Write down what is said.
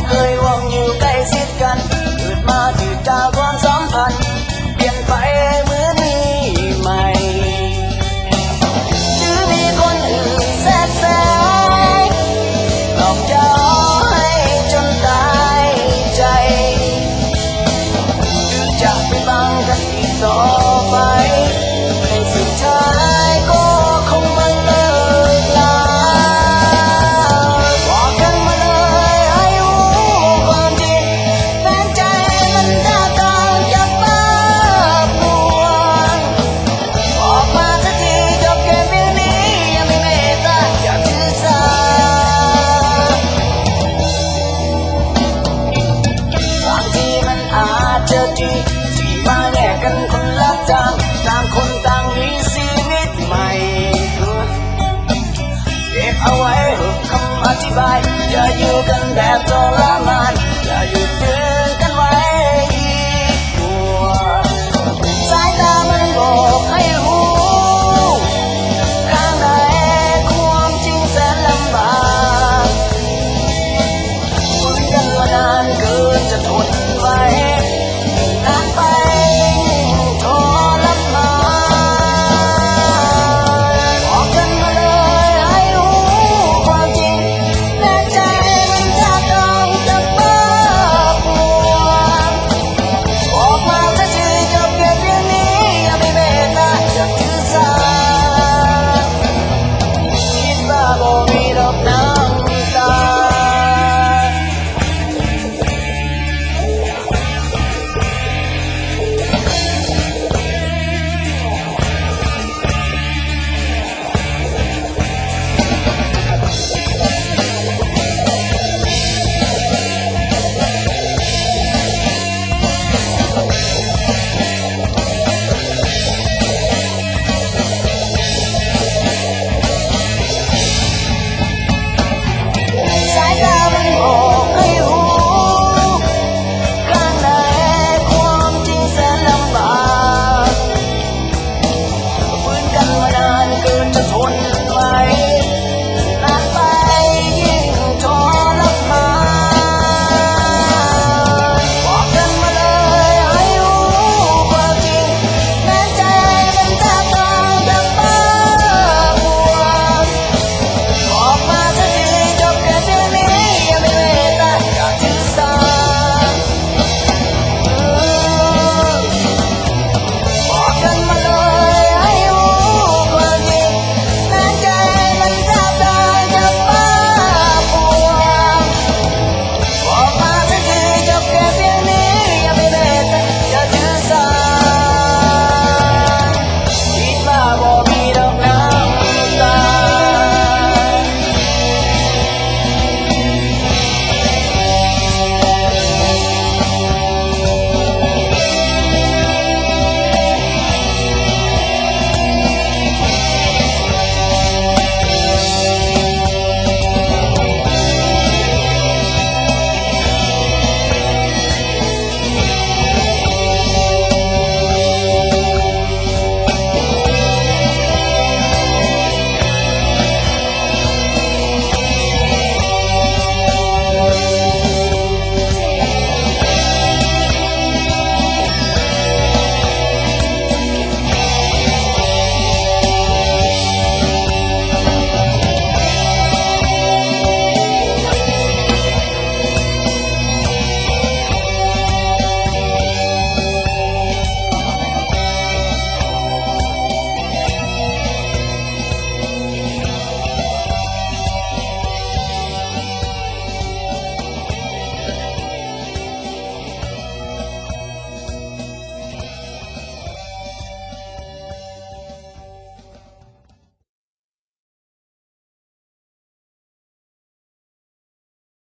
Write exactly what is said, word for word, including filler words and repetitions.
เคยหวังอยู่ใกล้ชิดกันเกิดมาถือจากความสัมพันธ์เปลี่ยนไปเหมือนนี้ใหม่หรือมีคนอื่นแทรกแซงหลอกเจ้าให้จนตายใจหรือจะไปฟังกันอีกต่อไปในสุดท้ายก็คงไม่เลิกลาบอกกันมาเลยให้รู้ความจริงแฟนใจมันท่าทางจะบ้าปวดบอกมาสักทีจบแค่เพียงนี้ยังไม่เมตตาอยากถือสาบางทีมันอาจจะดีที่มาแยกกันคนละทางต่างคนต่างมีชีวิตใหม่เก็บเอาไว้คำอธิบายอย่าอยู่กันแบบทรมานอย่าหยุดยืนกันไว้อีกตัวสายตามันบอกให้รู้ข้างในความจริงแสนลำบากคุยกันมานานเกินจะทน